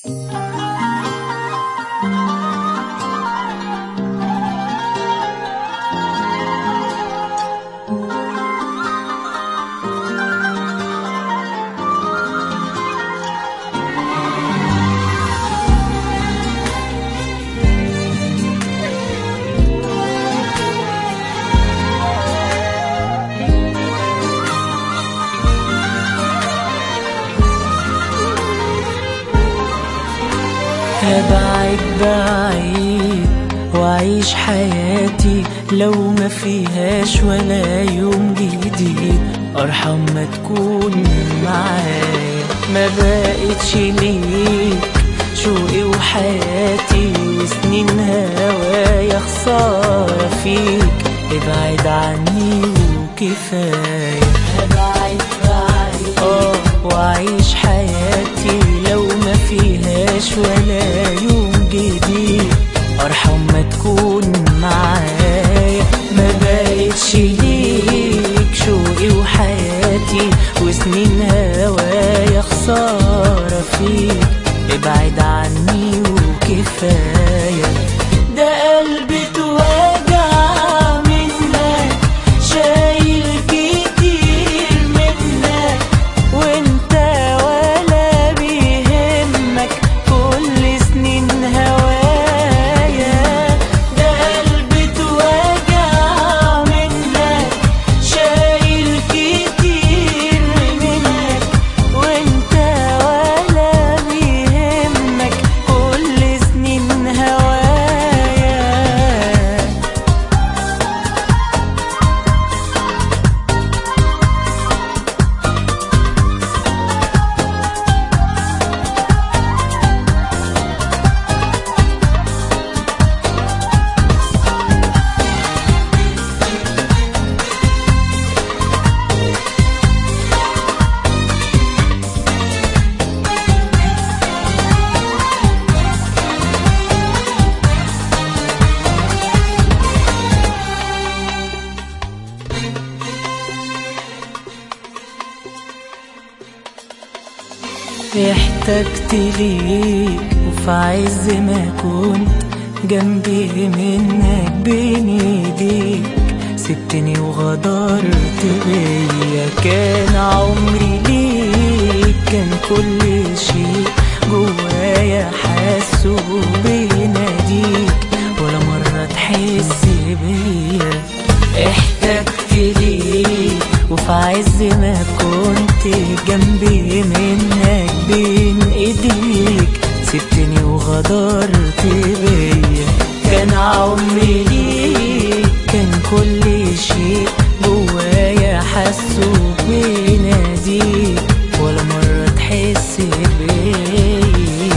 هبعد بعيد وأعيش حياتي لو ما فيهاش ولا يوم جديد، أرحم ما تكون معايا. ما بقتش ليك شوقي وحياتي وسنين هوايا خسارة فيك، ابعد عني وكفاية. هبعد بعيد وأعيش حياتي لو ما فيهاش ولا يوم جديد، أرحم ما تكون معايا. ما بقتش ليك شوقي وحياتي وسنين هوايا خسارة فيك، ابعد عني وكفاية. ده قلبي اتوجع منك، شايل كتير منك، وانت ولا بيهمك كل سنين هوايا. ده قلبي اتوجع منك، شايل كتير منك، وانت ولا بيهمك كل سنين هوايا. احتجت ليك وفي عز ما كنت جنبي منك بين ايديك، سبتني وغدرت بيا. كان عمري ليك، كان كل شيء جوايا حاسه بيناديك، ولا مرة تحس بيا. احتجت ليك وفي عز ما كنت جنبي منك بين ايديك، سبتني وغدرت بيا. كان عمري ليك، كان كل شيء جوايا حاسه بيناديك، ولا مرة تحس بيا.